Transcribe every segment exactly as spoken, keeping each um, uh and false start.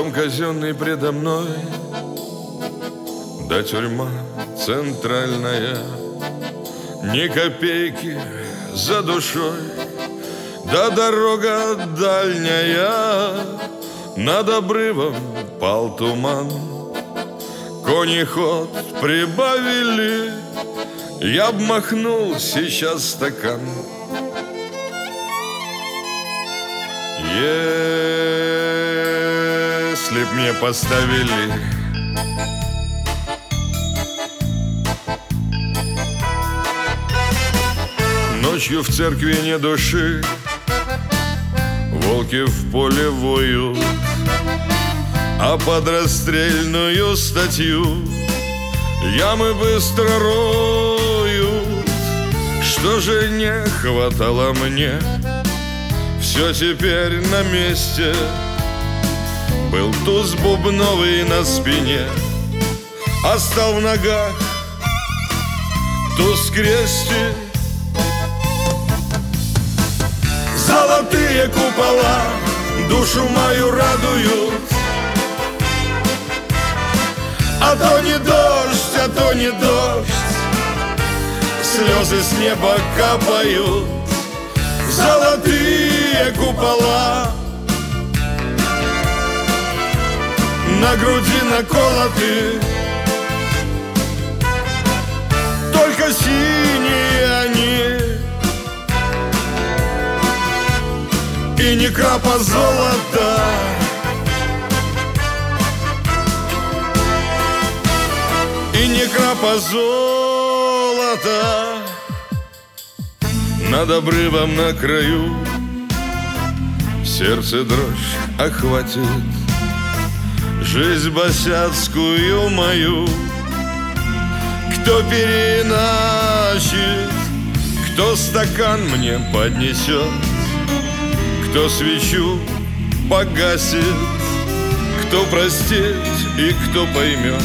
Дом казенный предо мной, да тюрьма центральная. Ни копейки за душой, да дорога дальняя. Над обрывом пал туман, кони ход прибавили. Я б махнул сейчас стакан, если б мне поставили. Ночью в церкви не души, волки в поле воют, а под расстрельную статью ямы быстро роют. Что же не хватало мне, все теперь на месте. Был туз бубновый на спине, а стал в ногах туз крестик. Золотые купола душу мою радуют, а то не дождь, а то не дождь, слезы с неба капают. Золотые купола на груди наколоты, только синие они, и ни крапа золота. И ни крапа золота. Над обрывом на краю сердце дрожь охватит, жизнь босяцкую мою. Кто переначит, кто стакан мне поднесет, кто свечу погасит, кто простит и кто поймет,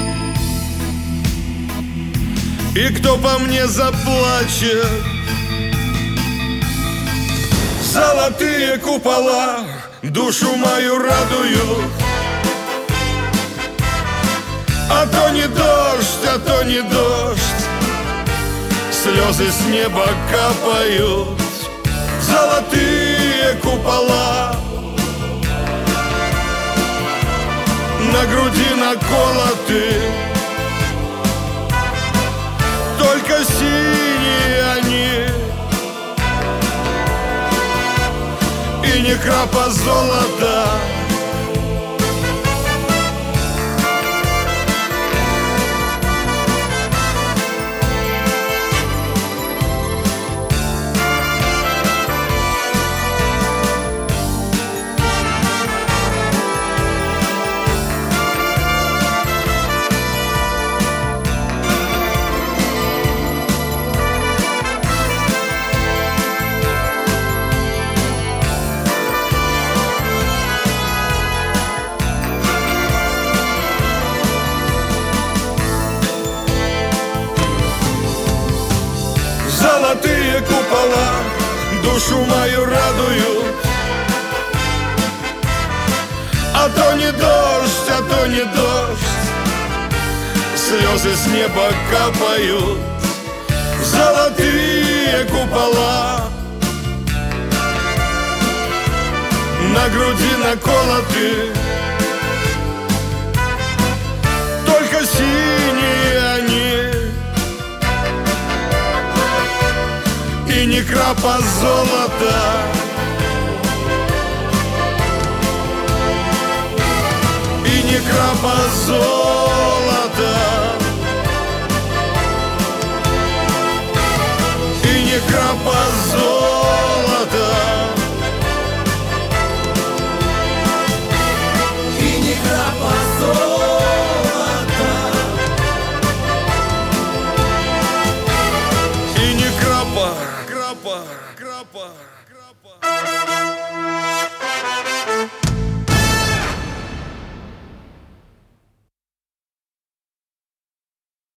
и кто по мне заплачет. Золотые купола душу мою радуют, а то не дождь, а то не дождь, слезы с неба капают. Золотые купола на груди наколоты, только синие они, и ни крапа золота. Золотые купола душу мою радуют, а то не дождь, а то не дождь, слезы с неба капают. Золотые купола на груди наколоты, только синие они, и ни крапа золота. И ни крапа золота. И ни крапа золота. И ни крапа золота. И ни крапа. Крапа, крапа, крапа.